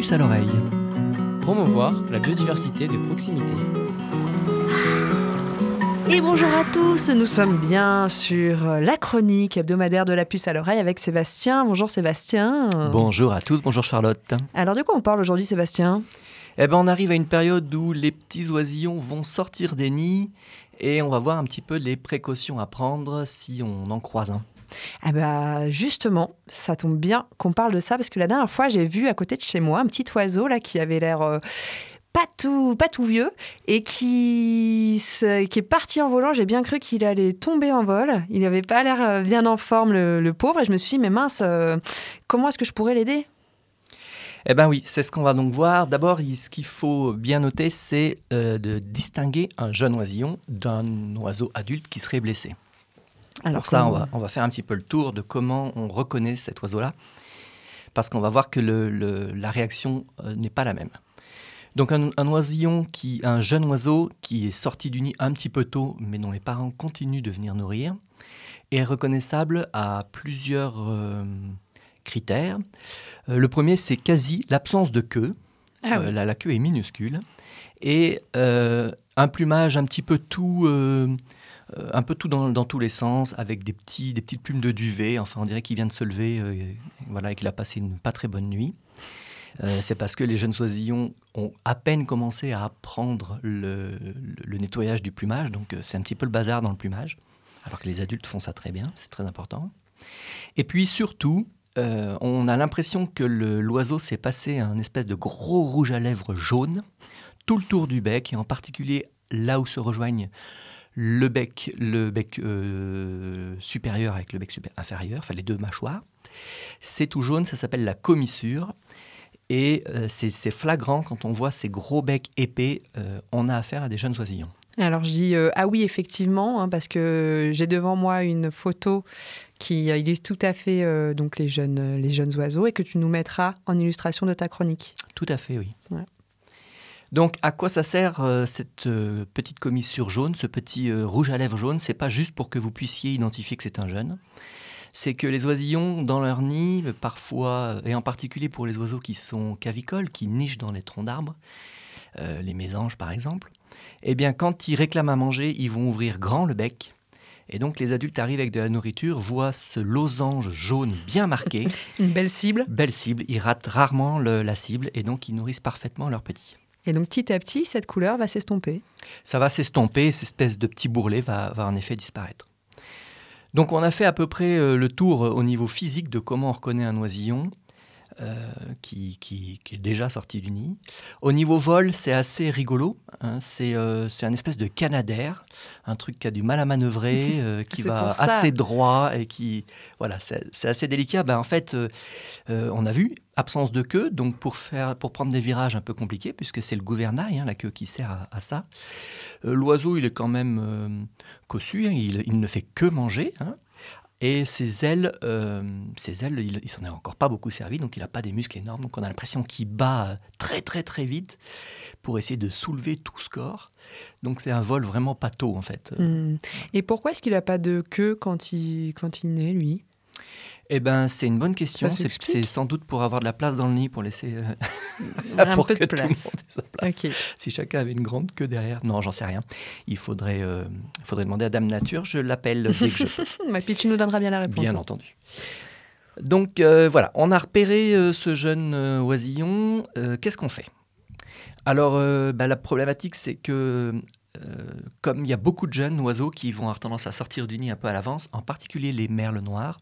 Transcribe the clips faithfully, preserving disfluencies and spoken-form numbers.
puce à l'oreille. Promouvoir la biodiversité de proximité. Et bonjour à tous, nous sommes bien sur la chronique hebdomadaire de la puce à l'oreille avec Sébastien. Bonjour Sébastien. Bonjour à tous, bonjour Charlotte. Alors de quoi on parle aujourd'hui Sébastien ? Eh ben, on arrive à une période où les petits oisillons vont sortir des nids et on va voir un petit peu les précautions à prendre si on en croise un. Ah bah justement, ça tombe bien qu'on parle de ça parce que la dernière fois j'ai vu à côté de chez moi un petit oiseau là qui avait l'air euh, pas tout, pas tout vieux et qui, se, qui est parti en volant. J'ai bien cru qu'il allait tomber en vol. Il n'avait pas l'air bien en forme le, le pauvre et je me suis dit mais mince, euh, comment est-ce que je pourrais l'aider ? Eh bien oui, c'est ce qu'on va donc voir. D'abord, ce qu'il faut bien noter, c'est euh, de distinguer un jeune oisillon d'un oiseau adulte qui serait blessé. Alors Pour ça, on va, on va faire un petit peu le tour de comment on reconnaît cet oiseau-là, parce qu'on va voir que le, le, la réaction euh, n'est pas la même. Donc un, un oisillon, qui, un jeune oiseau qui est sorti du nid un petit peu tôt, mais dont les parents continuent de venir nourrir, est reconnaissable à plusieurs euh, critères. Euh, le premier, c'est quasi l'absence de queue. Ah oui. euh, la, la queue est minuscule. Et euh, un plumage un petit peu tout... Euh, Euh, un peu tout dans, dans tous les sens, avec des, petits, des petites plumes de duvet. Enfin, on dirait qu'il vient de se lever euh, et, voilà, et qu'il a passé une pas très bonne nuit. Euh, c'est parce que les jeunes oisillons ont à peine commencé à apprendre le, le, le nettoyage du plumage. Donc, euh, c'est un petit peu le bazar dans le plumage, alors que les adultes font ça très bien. C'est très important. Et puis, surtout, euh, on a l'impression que le, l'oiseau s'est passé un espèce de gros rouge à lèvres jaune tout le tour du bec, et en particulier là où se rejoignent le bec, le bec euh, supérieur avec le bec super, inférieur, enfin les deux mâchoires. C'est tout jaune, ça s'appelle la commissure. Et euh, c'est, c'est flagrant quand on voit ces gros becs épais, euh, on a affaire à des jeunes oisillons. Alors je dis euh, ah oui effectivement, hein, parce que j'ai devant moi une photo qui illustre tout à fait euh, donc les jeunes, les jeunes oiseaux et que tu nous mettras en illustration de ta chronique. Tout à fait, oui. Ouais. Donc, à quoi ça sert euh, cette euh, petite commissure jaune, ce petit euh, rouge à lèvres jaune ? C'est pas juste pour que vous puissiez identifier que c'est un jeune. C'est que les oisillons, dans leur nid, parfois, et en particulier pour les oiseaux qui sont cavicoles, qui nichent dans les troncs d'arbres, euh, les mésanges par exemple, eh bien, quand ils réclament à manger, ils vont ouvrir grand le bec. Et donc, les adultes arrivent avec de la nourriture, voient ce losange jaune bien marqué. Une belle cible. Belle cible. Ils ratent rarement le, la cible et donc ils nourrissent parfaitement leurs petits. Et donc petit à petit, cette couleur va s'estomper. Ça va s'estomper, cette espèce de petit bourrelet va, va en effet disparaître. Donc on a fait à peu près euh, le tour au niveau physique de comment on reconnaît un oisillon euh, qui, qui, qui est déjà sorti du nid. Au niveau vol, c'est assez rigolo. Hein, c'est, euh, c'est un espèce de canadair, un truc qui a du mal à manœuvrer, euh, qui va assez droit et qui... Voilà, c'est, c'est assez délicat. Ben, en fait, euh, euh, on a vu... Absence de queue, donc pour, faire, pour prendre des virages un peu compliqués, puisque c'est le gouvernail, hein, la queue qui sert à, à ça. Euh, l'oiseau, il est quand même euh, cossu, hein, il, il ne fait que manger. Hein, et ses ailes, euh, ses ailes il ne s'en est encore pas beaucoup servi, donc il n'a pas des muscles énormes. Donc on a l'impression qu'il bat très très très vite pour essayer de soulever tout ce corps. Donc c'est un vol vraiment pâteau, en fait. Mmh. Et pourquoi est-ce qu'il n'a pas de queue quand il, quand il naît, lui ? Eh ben, c'est une bonne question. C'est, c'est sans doute pour avoir de la place dans le nid, pour laisser euh, un pour peu que de place. Tout le monde ait sa place. Okay. Si chacun avait une grande queue derrière, non, j'en sais rien. Il faudrait, euh, il faudrait demander à Dame Nature. Je l'appelle dès que je peux. Et puis tu nous donneras bien la réponse. Bien entendu. Donc euh, voilà, on a repéré euh, ce jeune euh, oisillon. Euh, qu'est-ce qu'on fait ? Alors, euh, bah, la problématique, c'est que euh, comme il y a beaucoup de jeunes oiseaux qui vont avoir tendance à sortir du nid un peu à l'avance, en particulier les merles noirs.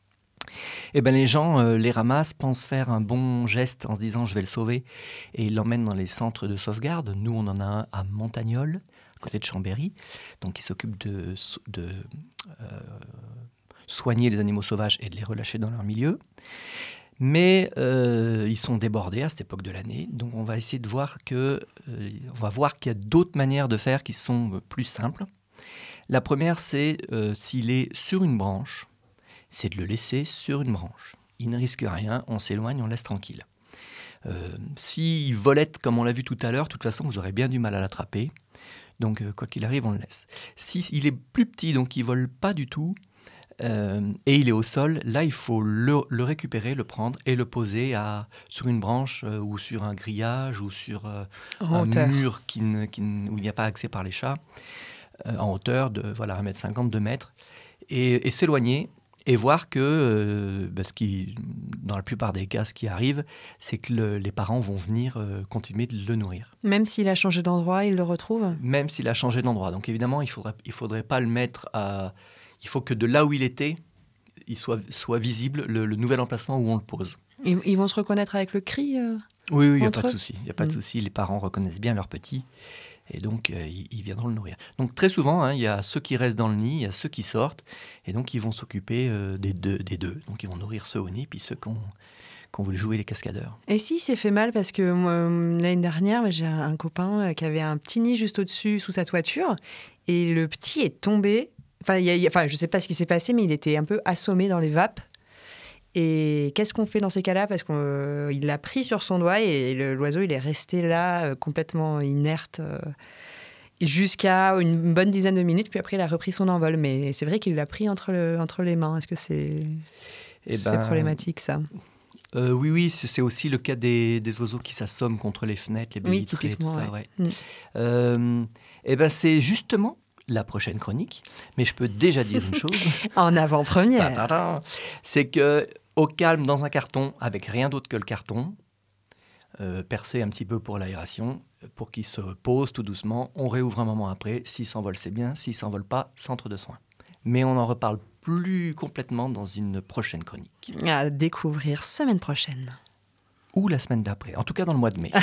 Eh ben, les gens euh, les ramassent, pensent faire un bon geste en se disant « je vais le sauver » et ils l'emmènent dans les centres de sauvegarde. Nous, on en a un à Montagnol, à côté de Chambéry, donc qui s'occupe de, de euh, soigner les animaux sauvages et de les relâcher dans leur milieu. Mais euh, ils sont débordés à cette époque de l'année, donc on va essayer de voir que, euh, on va voir qu'il y a d'autres manières de faire qui sont plus simples. La première, c'est euh, s'il est sur une branche, c'est de le laisser sur une branche. Il ne risque rien, on s'éloigne, on laisse tranquille. Euh, S'il volette, comme on l'a vu tout à l'heure, de toute façon, vous aurez bien du mal à l'attraper. Donc, euh, quoi qu'il arrive, on le laisse. S'il est plus petit, donc il ne vole pas du tout, Euh, et il est au sol. Là, il faut le, le récupérer, le prendre et le poser à, sur une branche euh, ou sur un grillage ou sur euh, un hauteur. mur qui ne, qui ne, où il n'y a pas accès par les chats, euh, en hauteur de voilà, un mètre cinquante, deux mètres, et, et s'éloigner. Et voir que, euh, bah, ce qui, dans la plupart des cas, ce qui arrive, c'est que le, les parents vont venir euh, continuer de le nourrir. Même s'il a changé d'endroit, il le retrouve ? Même s'il a changé d'endroit. Donc évidemment, il ne faudrait, il faudrait pas le mettre à... Il faut que de là où il était, il soit, soit visible le, le nouvel emplacement où on le pose. Ils, ils vont se reconnaître avec le cri euh, Oui, oui, il n'y a pas entre de eux souci. Il n'y a pas de Mm. souci. Les parents reconnaissent bien leur petit. Et donc, euh, ils, ils viendront le nourrir. Donc, très souvent, hein, il y a ceux qui restent dans le nid, il y a ceux qui sortent. Et donc, ils vont s'occuper euh, des, deux, des deux. Donc, ils vont nourrir ceux au nid, puis ceux qui ont, qui ont voulu jouer les cascadeurs. Et si s'est fait mal, parce que moi, l'année dernière, j'ai un copain qui avait un petit nid juste au-dessus, sous sa toiture, et le petit est tombé. Enfin, il y a- il y a- enfin je ne sais pas ce qui s'est passé, mais il était un peu assommé dans les vapes. Et qu'est-ce qu'on fait dans ces cas-là ? Parce qu'il l'a pris sur son doigt et le- l'oiseau, il est resté là, euh, complètement inerte, euh, jusqu'à une bonne dizaine de minutes. Puis après, il a repris son envol. Mais c'est vrai qu'il l'a pris entre, le- entre les mains. Est-ce que c'est Eh c'est ben, problématique, ça ? Euh, oui, oui, c'est, c'est aussi le cas des, des oiseaux qui s'assomment contre les fenêtres, les baies Oui, vitrées, tout typiquement, ça. ouais. Ouais. Mm. Euh, eh ben, c'est justement la prochaine chronique, mais je peux déjà dire une chose. En avant-première. Ta-ta-ta. C'est que au calme dans un carton, avec rien d'autre que le carton, euh, percé un petit peu pour l'aération, pour qu'il se pose tout doucement. On réouvre un moment après. S'il s'envole, c'est bien. S'il s'envole pas, centre de soins. Mais on en reparle plus complètement dans une prochaine chronique. À découvrir semaine prochaine. Ou la semaine d'après. En tout cas, dans le mois de mai.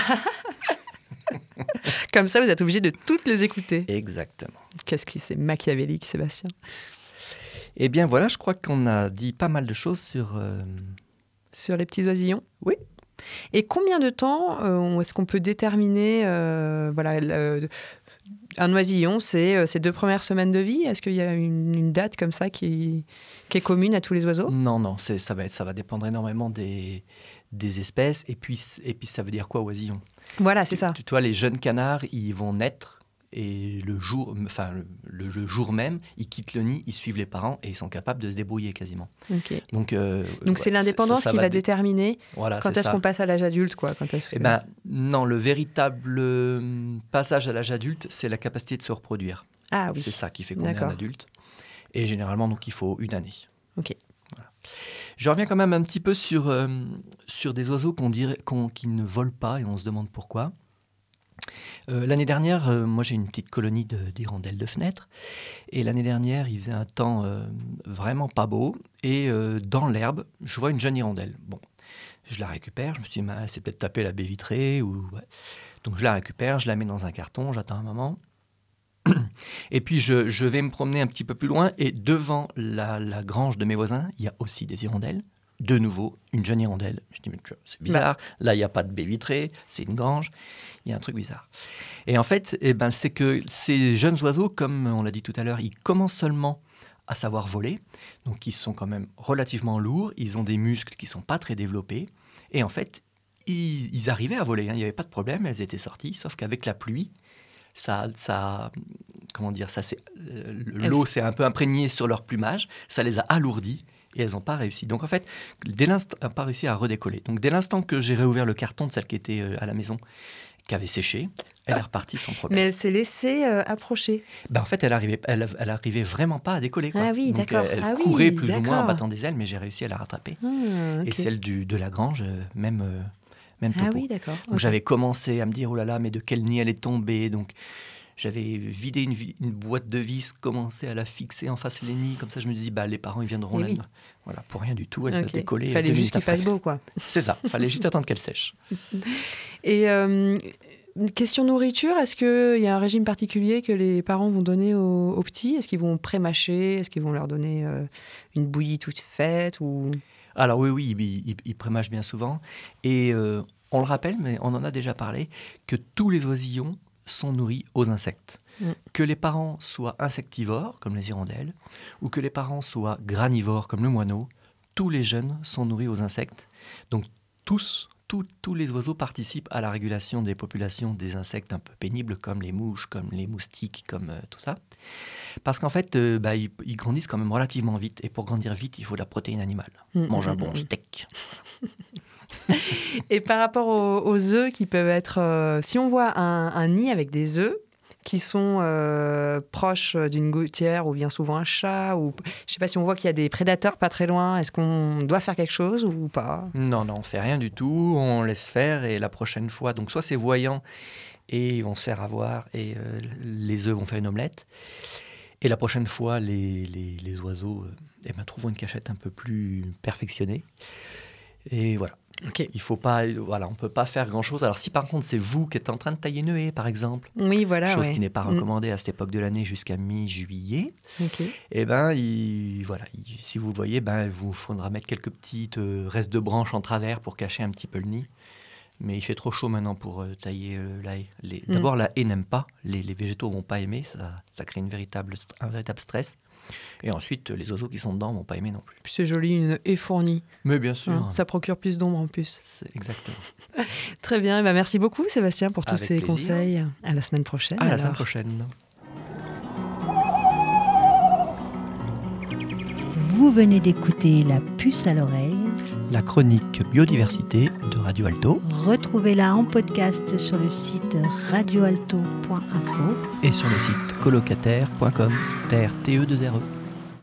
Comme ça, vous êtes obligé de toutes les écouter. Exactement. Qu'est-ce que c'est machiavélique, Sébastien. Eh bien voilà, je crois qu'on a dit pas mal de choses sur... euh, Sur les petits oisillons. Oui. Et combien de temps euh, est-ce qu'on peut déterminer euh, voilà, le- un oisillon, c'est euh, ses deux premières semaines de vie ? Est-ce qu'il y a une, une date comme ça qui, qui est commune à tous les oiseaux ? Non, non, c'est, ça, va être, ça va dépendre énormément des, des espèces. Et puis, et puis ça veut dire quoi, oisillon ? Voilà, c'est tu, ça. Tu vois, les jeunes canards, ils vont naître et le jour, enfin, le, le jour même, ils quittent le nid, ils suivent les parents et ils sont capables de se débrouiller quasiment. Okay. Donc, euh, Donc ouais, c'est l'indépendance ça, ça qui va, va dé- déterminer voilà, quand c'est est-ce ça. qu'on passe à l'âge adulte, quoi. Quand est-ce Eh que- ben, non, le véritable euh, passage à l'âge adulte, c'est la capacité de se reproduire. Ah oui. C'est ça qui fait qu'on est D'accord. un adulte. Et généralement, donc, il faut une année. Ok. Voilà. Je reviens quand même un petit peu sur, euh, sur des oiseaux qu'on dirait, qu'on, qui ne volent pas et on se demande pourquoi. Euh, l'année dernière, euh, moi j'ai une petite colonie de, d'hirondelles de fenêtre. Et l'année dernière, il faisait un temps euh, vraiment pas beau. Et euh, dans l'herbe, je vois une jeune hirondelle. Bon, je la récupère. Je me suis dit, bah, elle s'est peut-être tapée la baie vitrée. Ou... ouais. Donc je la récupère, je la mets dans un carton, j'attends un moment. Et puis je, je vais me promener un petit peu plus loin. Et devant la, la grange de mes voisins, il y a aussi des hirondelles. De nouveau, une jeune hirondelle. Je dis, mais c'est bizarre. Là, il n'y a pas de baie vitrée, c'est une grange. Il y a un truc bizarre. Et en fait, eh ben, c'est que ces jeunes oiseaux, comme on l'a dit tout à l'heure, ils commencent seulement à savoir voler. Donc, ils sont quand même relativement lourds. Ils ont des muscles qui ne sont pas très développés. Et en fait, ils, ils arrivaient à voler. Hein. Il n'y avait pas de problème. Elles étaient sorties. Sauf qu'avec la pluie, ça, ça, comment dire, ça, c'est, euh, l'eau s'est un peu imprégnée sur leur plumage. Ça les a alourdis. Et elles n'ont pas réussi. Donc en fait, dès l'instant, elles n'ont pas réussi à redécoller. Donc dès l'instant que j'ai réouvert le carton de celle qui était euh, à la maison, qui avait séché, elle est repartie sans problème. Mais elle s'est laissée euh, approcher. Ben, en fait, elle arrivait, elle, elle arrivait vraiment pas à décoller. Quoi. Ah oui, Donc, d'accord. Elle, elle ah courait oui, plus d'accord. ou moins en battant des ailes, mais j'ai réussi à la rattraper. Ah, okay. Et celle du, de la grange, euh, même, euh, même topo. Ah oui, d'accord. Donc okay. J'avais commencé à me dire, oh là là, mais de quel nid elle est tombée. Donc j'avais vidé une, une boîte de vis, commencé à la fixer en face des nids. Comme ça, je me dis, bah, les parents, ils viendront là. Oui. Voilà, pour rien du tout, elle okay. s'est décollée. Il fallait juste qu'il fasse beau, quoi. C'est ça, il fallait juste attendre qu'elle sèche. Et euh, question nourriture, est-ce qu'il y a un régime particulier que les parents vont donner aux, aux petits ? Est-ce qu'ils vont pré-mâcher ? Est-ce qu'ils vont leur donner euh, une bouillie toute faite ou... Alors oui, oui, ils, ils, ils pré-mâchent bien souvent. Et euh, on le rappelle, mais on en a déjà parlé, que tous les oisillons sont nourris aux insectes. Mm. Que les parents soient insectivores, comme les hirondelles, ou que les parents soient granivores, comme le moineau, tous les jeunes sont nourris aux insectes. Donc tous, tout, tous les oiseaux participent à la régulation des populations des insectes un peu pénibles, comme les mouches, comme les moustiques, comme euh, tout ça. Parce qu'en fait, euh, bah, ils, ils grandissent quand même relativement vite. Et pour grandir vite, il faut de la protéine animale. Mmh, Mange un bon mmh. steak. Et par rapport aux, aux œufs qui peuvent être... Euh, si on voit un, un nid avec des œufs qui sont euh, proches d'une gouttière où vient souvent un chat, ou je ne sais pas si on voit qu'il y a des prédateurs pas très loin, est-ce qu'on doit faire quelque chose ou pas ? Non, non, on ne fait rien du tout, on laisse faire et la prochaine fois, donc soit c'est voyant et ils vont se faire avoir et euh, les œufs vont faire une omelette. Et la prochaine fois, les, les, les oiseaux euh, eh ben, trouveront une cachette un peu plus perfectionnée. Et voilà. Okay. Il faut pas, voilà, on ne peut pas faire grand-chose. Alors si par contre c'est vous qui êtes en train de tailler une haie, par exemple, oui, voilà, chose ouais. qui n'est pas recommandée mmh. à cette époque de l'année jusqu'à mi-juillet, okay. et ben, il, voilà, il, si vous le voyez, ben, il vous faudra mettre quelques petites euh, restes de branches en travers pour cacher un petit peu le nid. Mais il fait trop chaud maintenant pour euh, tailler euh, la haie. Les, mmh. D'abord, la haie n'aime pas, les, les végétaux ne vont pas aimer, ça, ça crée une véritable, un véritable stress. Et ensuite, les oiseaux qui sont dedans ne vont pas aimer non plus. Puis c'est joli, une haie fournie. Mais bien sûr. Hein, ça procure plus d'ombre en plus. C'est exactement. Très bien. Bah merci beaucoup, Sébastien, pour tous Avec ces plaisir. conseils. À la semaine prochaine. À alors. la semaine prochaine. Vous venez d'écouter La Puce à l'oreille. La chronique biodiversité de Radio Alto. Retrouvez-la en podcast sur le site radio alto point info et sur le site colocataire point com, T R T E deux R E.